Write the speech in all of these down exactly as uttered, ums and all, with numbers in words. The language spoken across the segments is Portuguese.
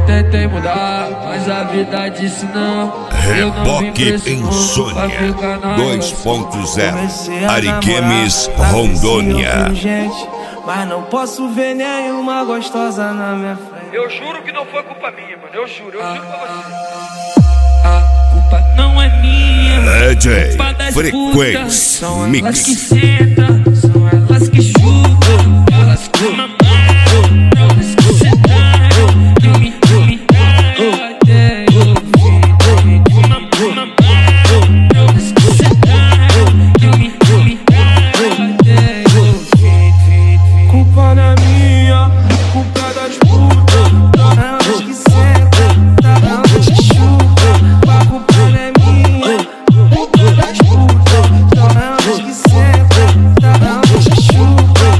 tentei mudar, mas a vida disse não. Reboque Insônia dois ponto zero Ariquemes, Rondônia. Mas não posso ver nenhuma gostosa na minha frente. Eu juro que não foi culpa minha, mano. Eu juro, eu juro pra você. A culpa não é minha. D J Culpa das Frequência putas. São elas Mix. que sentam, são elas que chutam, elas que mamam, elas que sentaram, que me, que me deram até eu vi. Mamam, elas que sentaram, que me, que me deram até eu vi. Culpa não é minha, culpa é das putas. Elas que sentam, elas que chutam. A culpa não é minha, culpa é das putas. Elas que sentam, elas que chutam.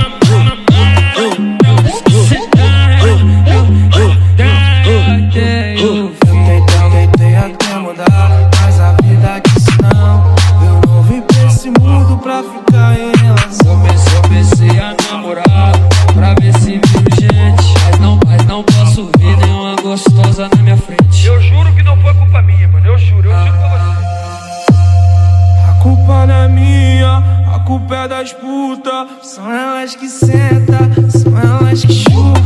Elas que sentaram, até eu vi. Tentei até mudar, mas a vida disse não. Eu não vim pra esse mundo pra ficar em relação. Comecei, comecei a namorar pra ver se viro gente, mas não, mas não posso ver nenhuma gostosa na minha frente. Eu juro que não foi culpa minha, mano. Eu juro, eu juro pra você. A culpa não é minha, a culpa é das putas. São elas que sentam, são elas que chutam.